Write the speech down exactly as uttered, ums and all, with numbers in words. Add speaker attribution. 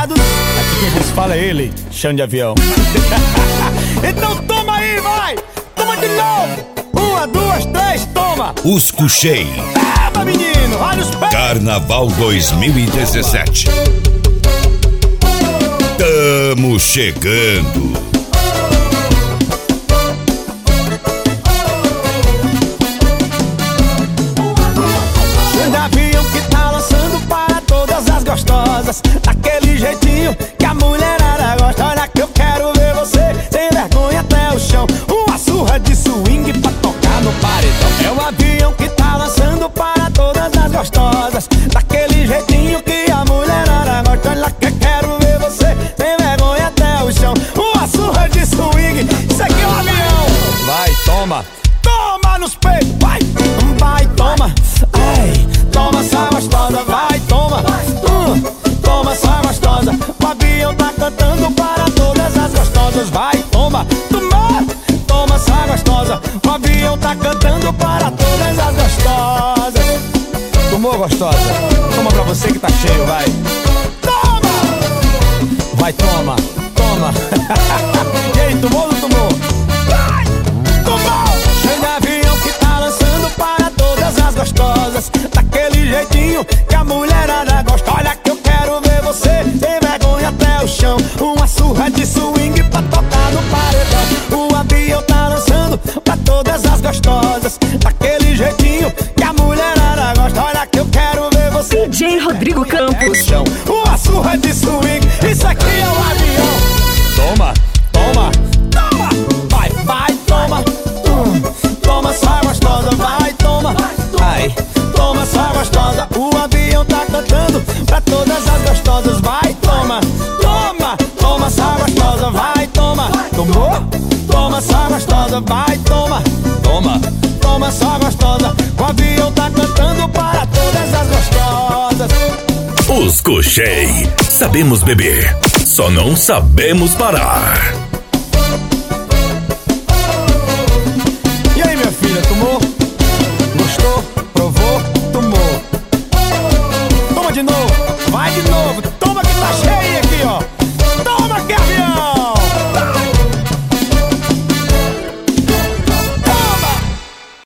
Speaker 1: preparados? Aqui quem vos fala é ele, chão de avião. Então toma aí, vai! Toma de novo! Uma, duas, três, toma!
Speaker 2: Os Cuxei.
Speaker 1: Toma, menino, olha os pés!
Speaker 2: Carnaval dois mil e dezessete. Tamo chegando.
Speaker 1: Gostosas, daquele jeitinho que a mulherada gosta. Olha que eu quero ver você sem vergonha até o chão. Uma surra de swing pra tocar no paredão. É o avião que tá lançando para todas as gostosas, daquele jeitinho que a mulherada gosta. Olha que eu quero ver você sem vergonha até o chão. Uma surra de swing, isso aqui é um avião. Vai, toma, toma nos peitos, vai, vai, toma. Ai, toma essa gostosa, vai, toma. Toma essa gostosa, o avião tá cantando para todas as gostosas. Vai, toma, toma, toma essa gostosa, o avião tá cantando para todas as gostosas. Tomou, gostosa? Toma pra você que tá cheio, vai. Toma! Vai, toma, toma. E aí, tomou ou não tomou? Vai, tomou! Cheio de avião que tá lançando para todas as gostosas, daquele jeitinho que a mulherada gosta. Olha que eu quero ver você sem vergonha até o chão. Uma surra de swing pra tocar no paredão. O avião tá lançando pra todas as gostosas, daquele jeitinho que a mulherada gosta. Olha que eu quero ver você
Speaker 3: D J Rodrigo Campos.
Speaker 1: Uma surra de swing, isso aqui é o avião. Toma, toma, toma. Vai, vai, toma. Hum, toma essa gostosa, vai, toma. Ai, toma essa gostosa, o avião tá cantando pra todas as gostosas. Vai, toma, toma, toma essa gostosa, vai, toma. Tomou? Toma essa gostosa, vai, toma. Toma, toma essa gostosa, o avião tá cantando para todas as gostosas.
Speaker 2: Os Cuxei. Sabemos beber, só não sabemos parar.